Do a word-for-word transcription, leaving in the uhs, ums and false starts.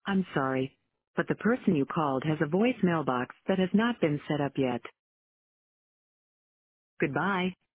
I'm sorry, but the person you called has a voice mailbox that has not been set up yet. Goodbye.